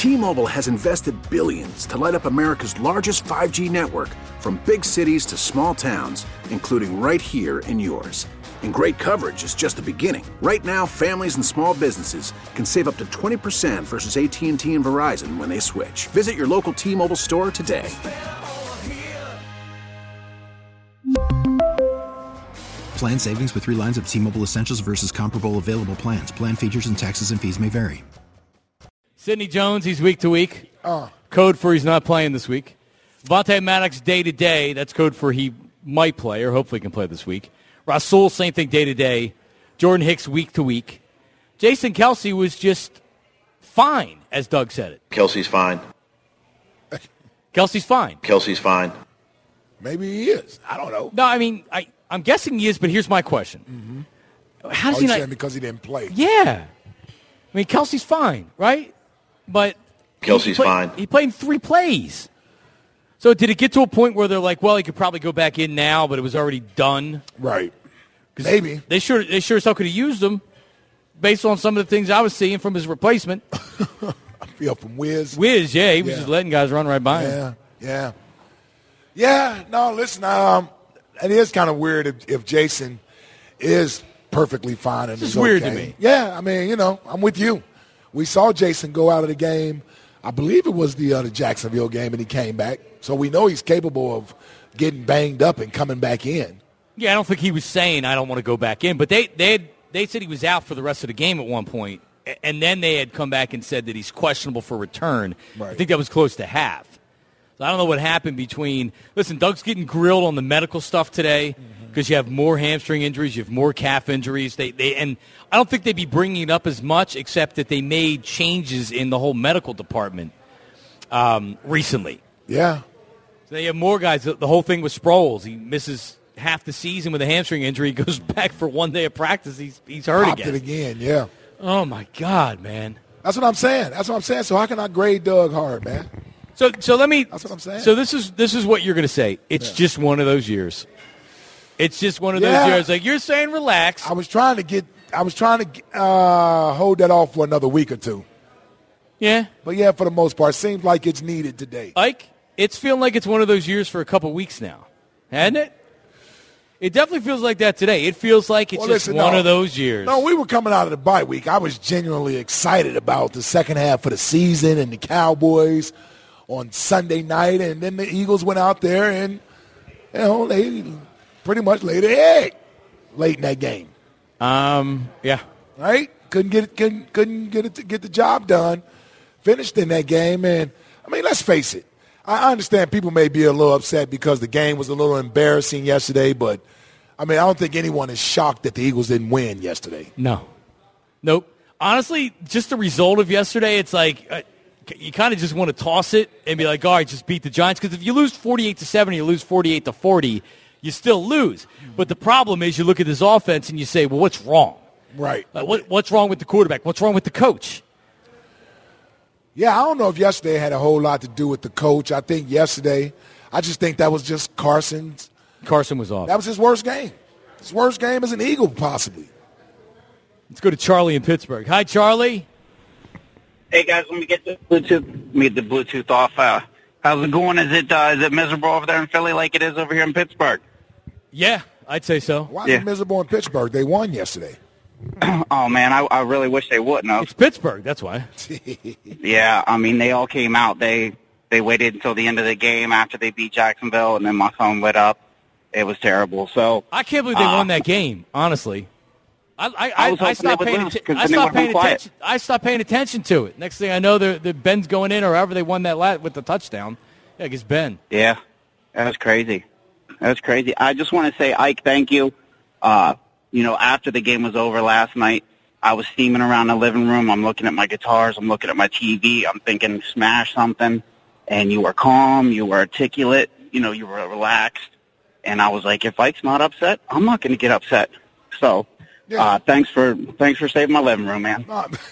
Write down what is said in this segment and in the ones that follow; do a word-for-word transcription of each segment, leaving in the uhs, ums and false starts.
T-Mobile has invested billions to light up America's largest five G network, from big cities to small towns, including right here in yours. And great coverage is just the beginning. Right now, families and small businesses can save up to twenty percent versus A T and T and Verizon when they switch. Visit your local T-Mobile store today. Plan savings with three lines of T-Mobile Essentials versus comparable available plans. Plan features and taxes and fees may vary. Sidney Jones, he's week to week. Uh. Code for he's not playing this week. Vontae Maddox, day to day. That's code for he might play or hopefully can play this week. Rasul, same thing, day to day. Jordan Hicks, week to week. Jason Kelce was just fine, as Doug said it. Kelsey's fine. Kelce's fine. Kelsey's fine. Maybe he is. I don't know. No, I mean, I, I'm guessing he is, but here's my question. Mm-hmm. How does oh, he you're not? saying because he didn't play. Yeah. I mean, Kelsey's fine, right? But Kelsey's he play, fine. He played in three plays. So did it get to a point where they're like, well, he could probably go back in now, but it was already done? Right. Maybe. They sure they sure as hell could have used him based on some of the things I was seeing from his replacement. I feel from Wiz. Wiz, yeah. He was Yeah. just letting guys run right by him. Yeah, yeah. Yeah, no, listen, um, it is kind of weird if, if Jason is perfectly fine. And It's just is weird okay. to me. Yeah, I mean, you know, I'm with you. We saw Jason go out of the game. I believe it was the, uh, the Jacksonville game, and he came back. So we know he's capable of getting banged up and coming back in. Yeah, I don't think he was saying I don't want to go back in, but they they had, they said he was out for the rest of the game at one point, and then they had come back and said that he's questionable for return. Right. I think that was close to half. So I don't know what happened between. Listen, Doug's getting grilled on the medical stuff today because mm-hmm. you have more hamstring injuries, you have more calf injuries. They they and I don't think they'd be bringing it up as much, except that they made changes in the whole medical department um, recently. Yeah. So they have more guys. The, the whole thing with Sproles, he misses half the season with a hamstring injury. He goes back for one day of practice. He's he's hurt Popped again. it again, yeah. Oh my God, man. That's what I'm saying. That's what I'm saying. So how can I grade Doug hard, man? So so let me. That's what I'm saying. So this is this is what you're going to say. It's Yeah. just one of those years. It's just one of Yeah. those years. Like you're saying, relax. I was trying to get. I was trying to uh, hold that off for another week or two. Yeah, But yeah, for the most part, seems like it's needed today. Ike. It's feeling like it's one of those years for a couple weeks now, hasn't it? It definitely feels like that today. It feels like it's Well, just listen, one no. of those years. No, we were coming out of the bye week. I was genuinely excited about the second half of the season and the Cowboys on Sunday night, and then the Eagles went out there and, you know, they pretty much laid an egg late in that game. Um. Yeah. Right? Couldn't get it, couldn't couldn't get it to get the job done. Finished in that game, and I mean, let's face it. I understand people may be a little upset because the game was a little embarrassing yesterday, but I mean, I don't think anyone is shocked that the Eagles didn't win yesterday. No. Nope. Honestly, just the result of yesterday, it's like uh, you kind of just want to toss it and be like, all right, just beat the Giants. Because if you lose forty-eight to seven, you lose forty-eight to forty, you still lose. But the problem is you look at this offense and you say, well, what's wrong? Right. Like, what, what's wrong with the quarterback? What's wrong with the coach? Yeah, I don't know if yesterday had a whole lot to do with the coach. I think yesterday, I just think that was just Carson's. Carson was off. That was his worst game. His worst game as an Eagle, possibly. Let's go to Charlie in Pittsburgh. Hi, Charlie. Hey guys, let me get the Bluetooth. Let me get the Bluetooth off. Uh, how's it going? Is it uh, is it miserable over there in Philly like it is over here in Pittsburgh? Yeah, I'd say so. Why is Yeah. it miserable in Pittsburgh? They won yesterday. Oh man, I, I really wish they wouldn't have. It's Pittsburgh, that's why. Yeah, I mean they all came out. They they waited until the end of the game after they beat Jacksonville, and then my phone lit up. It was terrible. So I can't believe they uh, won that game, honestly. I, I, I was I, I hoping stopped they would paying, lose, atten- 'cause I then they stopped would've paying been quiet. attention. I stopped paying attention to it. Next thing I know, the the Ben's going in, or however they won that lat with the touchdown. Yeah, I guess Ben. Yeah, that was crazy. That was crazy. I just want to say, Ike, thank you. Uh, you know, after the game was over last night, I was steaming around the living room. I'm looking at my guitars. I'm looking at my T V. I'm thinking, smash something. And you were calm. You were articulate. You know, you were relaxed. And I was like, if Ike's not upset, I'm not going to get upset. So, Yeah. uh, thanks for thanks for saving my living room, man.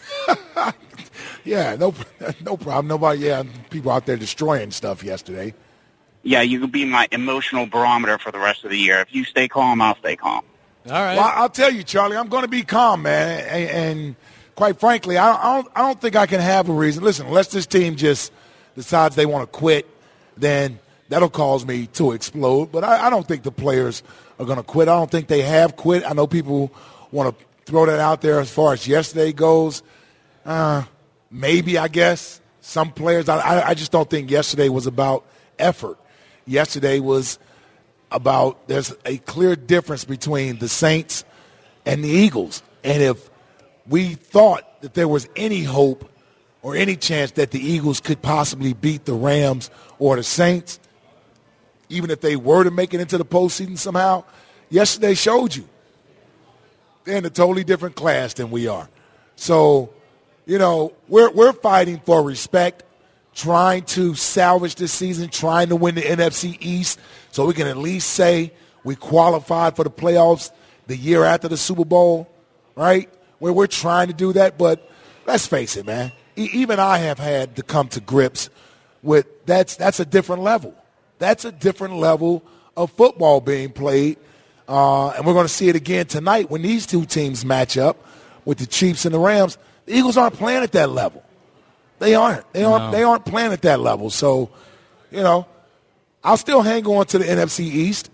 Yeah, no, no problem. Nobody, yeah, people out there destroying stuff yesterday. Yeah, you could be my emotional barometer for the rest of the year. If you stay calm, I'll stay calm. All right. Well, I'll tell you, Charlie, I'm going to be calm, man. And, and quite frankly, I don't, I don't, I don't think I can have a reason. Listen, unless this team just decides they want to quit, then that'll cause me to explode. But I, I don't think the players are going to quit. I don't think they have quit. I know people want to throw that out there as far as yesterday goes. Uh, maybe, I guess. Some players, I, I just don't think yesterday was about effort. Yesterday was about there's a clear difference between the Saints and the Eagles. And if we thought that there was any hope or any chance that the Eagles could possibly beat the Rams or the Saints, even if they were to make it into the postseason somehow, yesterday showed you they're in a totally different class than we are. So, you know, we're we're fighting for respect, trying to salvage this season, trying to win the N F C East so we can at least say we qualified for the playoffs the year after the Super Bowl, right? Where we're trying to do that. But let's face it, man. E- even I have had to come to grips with that's that's a different level. That's a different level of football being played. Uh, and we're going to see it again tonight when these two teams match up with the Chiefs and the Rams. The Eagles aren't playing at that level. They aren't. They aren't. No. They aren't playing at that level. So, you know, I'll still hang on to the N F C East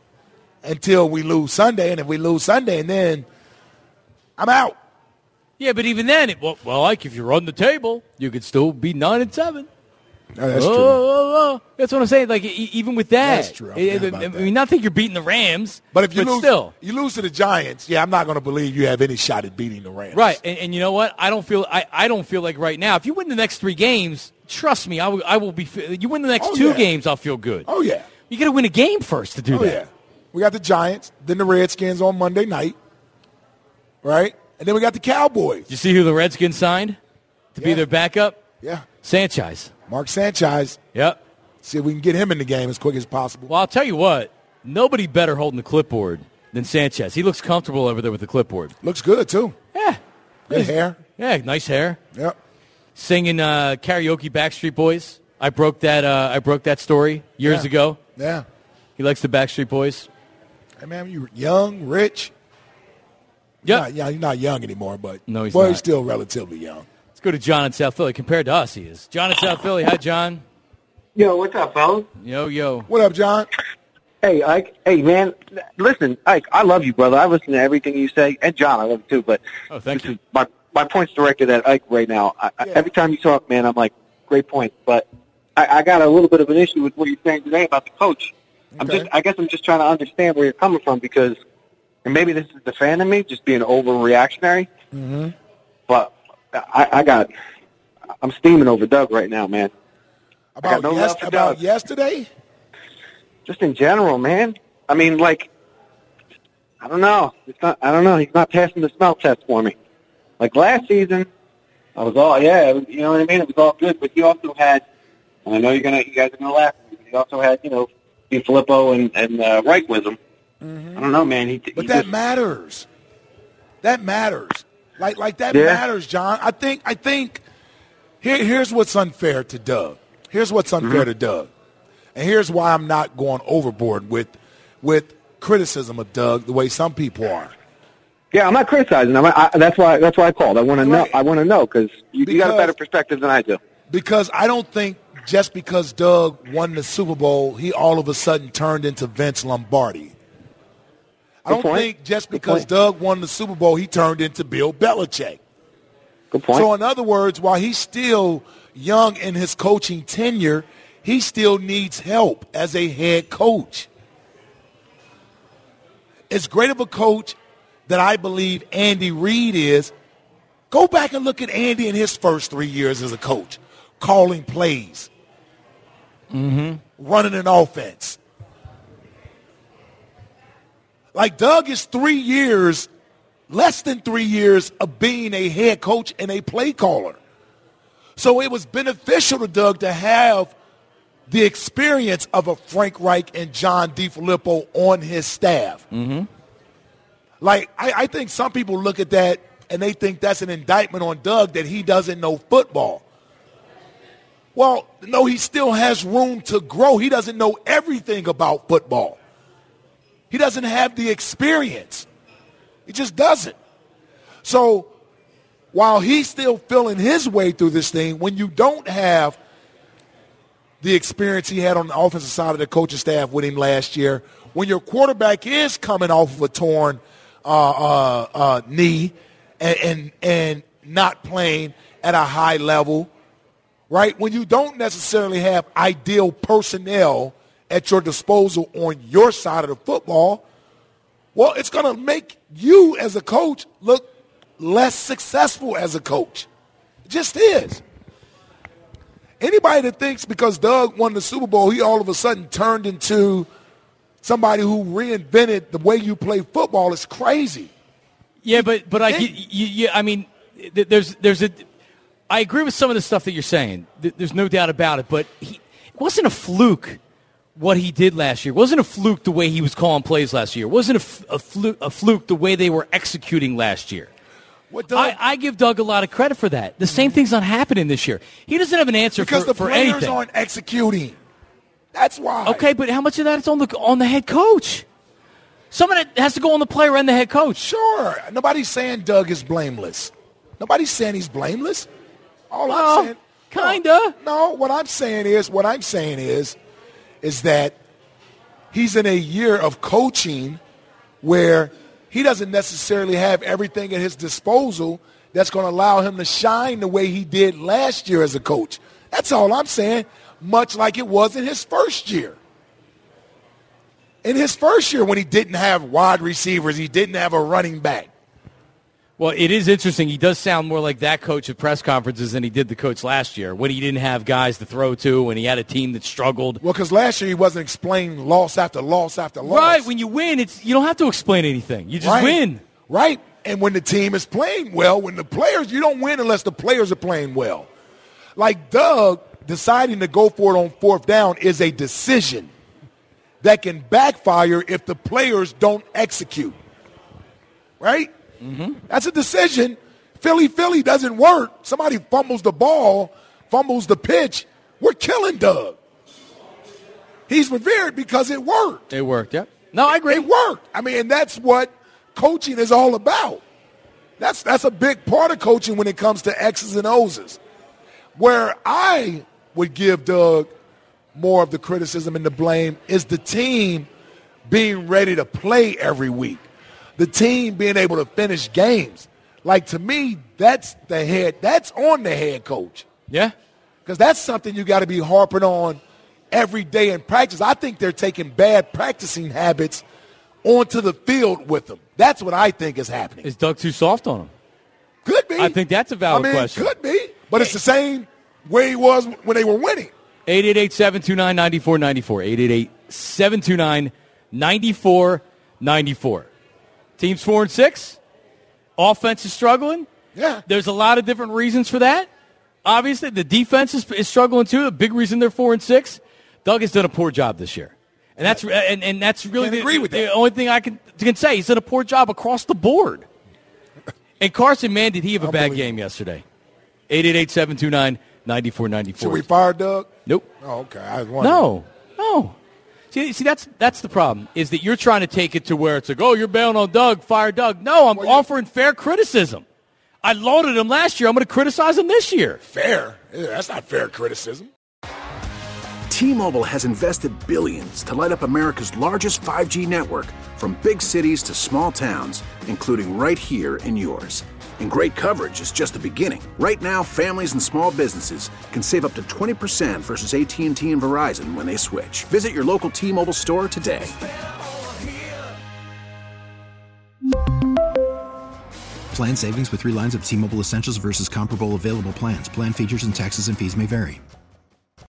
until we lose Sunday. And if we lose Sunday, and then I'm out. Yeah, but even then, it, well, well, like if you run the table, you could still be nine and seven. Oh, that's oh, true. Oh, oh. That's what I'm saying. Like e- even with that, that's true. I, I, I mean, not think you're beating the Rams, but if you but lose, still, you lose to the Giants. Yeah, I'm not going to believe you have any shot at beating the Rams. Right, and, and you know what? I don't feel. I, I don't feel like right now. If you win the next three games, trust me, I will. I will be. You win the next oh, two yeah. games, I'll feel good. Oh yeah. You got to win a game first to do oh, that. Yeah. We got the Giants, then the Redskins on Monday night, right? And then we got the Cowboys. Did you see who the Redskins signed to yeah. be their backup? Yeah. Sanchez. Mark Sanchez. Yep. See if we can get him in the game as quick as possible. Well, I'll tell you what. Nobody better holding the clipboard than Sanchez. He looks comfortable over there with the clipboard. Looks good, too. Yeah. Good hair. Yeah, nice hair. Yep. Singing uh, karaoke Backstreet Boys. I broke that uh, I broke that story years yeah. ago. Yeah. He likes the Backstreet Boys. Hey, man, you young, rich. Yeah. Yeah, he's not young anymore, but no, he's boy, not. he's still relatively young. Let's go to John in South Philly. Compared to us, he is. John in South Philly. Hi, John. Yo, what's up, fellas? Yo, yo. What up, John? Hey, Ike. Hey, man. Listen, Ike, I love you, brother. I listen to everything you say. And John, I love you too. But oh, thank this you. Is my, my point's directed at Ike right now. I, yeah. I, every time you talk, man, I'm like, great point. But I, I got a little bit of an issue with what you're saying today about the coach. Okay. I'm just, I guess I'm just trying to understand where you're coming from because, and maybe this is the fan in me, just being overreactionary. Mm-hmm. But I, I got, I'm steaming over Doug right now, man. About, no yes, about yesterday? Just in general, man. I mean, like, I don't know. It's not. I don't know. He's not passing the smell test for me. Like last season, I was all yeah. It was, you know what I mean? It was all good. But he also had, and I know you're gonna, you guys are gonna laugh. But he also had, you know, Filippo and and uh, Reich with him. Mm-hmm. I don't know, man. He, but he that just, matters. That matters. Like like that yeah. matters, John. I think I think here here's what's unfair to Doug. Here's what's unfair mm-hmm. to Doug. And here's why I'm not going overboard with with criticism of Doug the way some people are. Yeah, I'm not criticizing him. I, I, that's why that's why I called. I want to know. I want to know cause you, you got a better perspective than I do. Because I don't think just because Doug won the Super Bowl, he all of a sudden turned into Vince Lombardi. I Good don't point. think just because Doug won the Super Bowl, he turned into Bill Belichick. Good point. So in other words, while he's still young in his coaching tenure, he still needs help as a head coach. As great of a coach that I believe Andy Reid is, go back and look at Andy in his first three years as a coach, calling plays, mm-hmm. running an offense. Like Doug is three years, less than three years of being a head coach and a play caller. So it was beneficial to Doug to have the experience of a Frank Reich and John DeFilippo on his staff. Mm-hmm. Like, I, I think some people look at that and they think that's an indictment on Doug that he doesn't know football. Well, no, he still has room to grow. He doesn't know everything about football. He doesn't have the experience. He just doesn't. So while he's still feeling his way through this thing, when you don't have the experience he had on the offensive side of the coaching staff with him last year, when your quarterback is coming off of a torn uh, uh, uh, knee and, and and not playing at a high level, right? When you don't necessarily have ideal personnel at your disposal on your side of the football, well, it's going to make you as a coach look less successful as a coach. It just is. Anybody that thinks because Doug won the Super Bowl, he all of a sudden turned into somebody who reinvented the way you play football is crazy. Yeah, but but I you, you, I mean, there's there's a. I agree with some of the stuff that you're saying. There's no doubt about it. But he, it wasn't a fluke what he did last year. It wasn't a fluke the way he was calling plays last year. It wasn't a, a, fluke, a fluke the way they were executing last year. What Doug, I, I give Doug a lot of credit for that. The same thing's not happening this year. He doesn't have an answer because for, the for players anything. aren't executing. That's why. Okay, but how much of that is on the on the head coach? Some of it has to go on the player and the head coach. Sure. Nobody's saying Doug is blameless. Nobody's saying he's blameless. All well, I'm saying, kinda. No, no, what I'm saying is, what I'm saying is, is that he's in a year of coaching where he doesn't necessarily have everything at his disposal that's going to allow him to shine the way he did last year as a coach. That's all I'm saying, much like it was in his first year. In his first year when he didn't have wide receivers, he didn't have a running back. Well, it is interesting. He does sound more like that coach at press conferences than he did the coach last year when he didn't have guys to throw to and he had a team that struggled. Well, because last year he wasn't explaining loss after loss after loss. Right. When you win, it's you don't have to explain anything. You just right. win. Right. And when the team is playing well, when the players, you don't win unless the players are playing well. Like Doug deciding to go for it on fourth down is a decision that can backfire if the players don't execute. Right? Mm-hmm. That's a decision. Philly, Philly doesn't work. Somebody fumbles the ball, fumbles the pitch. We're killing Doug. He's revered because it worked. It worked, yeah. No, I agree. It worked. I mean, and that's what coaching is all about. That's that's a big part of coaching when it comes to X's and O's. Where I would give Doug more of the criticism and the blame is the team being ready to play every week. The team being able to finish games. Like, to me, that's the head. That's on the head coach. Yeah. Because that's something you got to be harping on every day in practice. I think they're taking bad practicing habits onto the field with them. That's what I think is happening. Is Doug too soft on him? Could be. I think that's a valid I mean, question. Could be. But it's the same way he was when they were winning. eight eight eight, seven two nine, nine four nine four. eight eight eight, seven two nine, nine four nine four. Team's four and six. Offense is struggling. Yeah. There's a lot of different reasons for that. Obviously, the defense is, is struggling too. A big reason they're four and six. Doug has done a poor job this year, and that's and, and that's really Can't the, agree with the that. only thing I can can say. He's done a poor job across the board. And Carson, man, did he have a bad game yesterday? eight eight eight, seven two nine, nine four nine four. Should we fire Doug? Nope. Oh, okay. I was wondering. No, no. See, see, that's that's the problem, is that you're trying to take it to where it's like, oh, you're bailing on Doug, fire Doug. No, I'm well, offering fair criticism. I lauded him last year. I'm going to criticize him this year. Fair? Yeah, that's not fair criticism. T-Mobile has invested billions to light up America's largest five G network, from big cities to small towns, including right here in yours. And great coverage is just the beginning. Right now, families and small businesses can save up to twenty percent versus A T and T and Verizon when they switch. Visit your local T-Mobile store today. Plan savings with three lines of T-Mobile Essentials versus comparable available plans. Plan features and taxes and fees may vary.